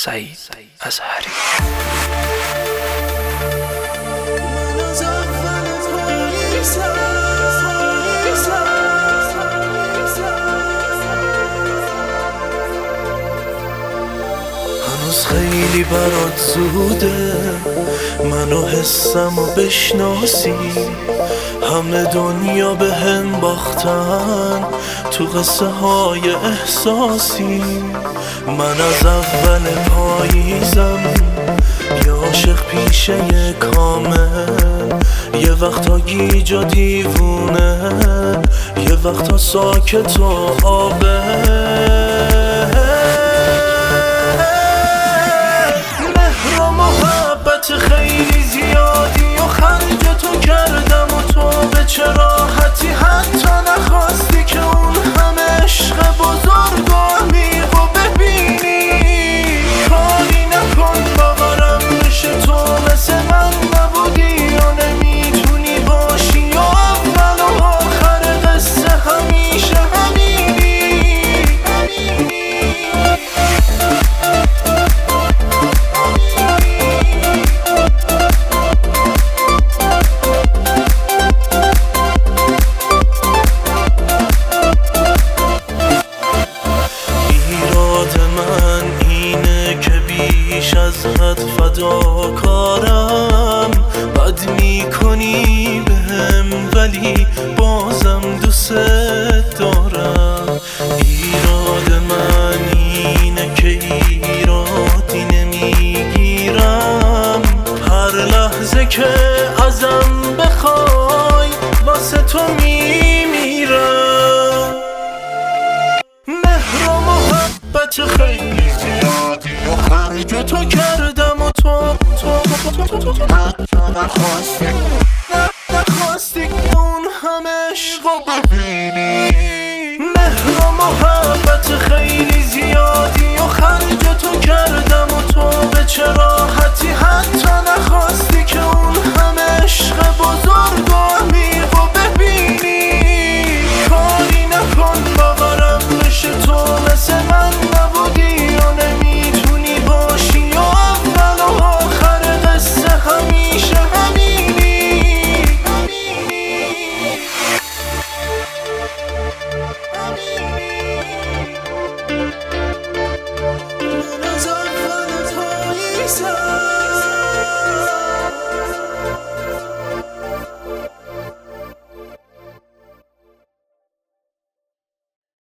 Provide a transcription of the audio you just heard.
سعید اظهری. هنوز خیلی برات زوده منو حسم و بشناسی، همه دنیا به هم باختن تو قصه های احساسی. من از اول پاییزم یه عاشق پیشه کامل، یه وقتا گیج و دیوونه، یه وقتا ساکت و آبه. مهر و محبت خیلی زیادی و خرج تو کردم و تو به چه راحتی حتی نخواستی که اون همه عشق بزرگ و عمیق و ببینی. کاری نکن باورم بشه تو مثل من نبودی و نمیتونی باشی و اول و آخر قصه همیشه همینی. بیش از حد فداکارم، بد میکنی بهم ولی بازم دوست دارم. ایراد من اینه که ایرادی نمیگیرم، هر لحظه که ازم بخوای واسه تو میمیرم. مهر و محبت خیلی زیادی و خرج تو کردم و تو نخواستی اون همه عشق رو ببینی. مهر و محبت خیلی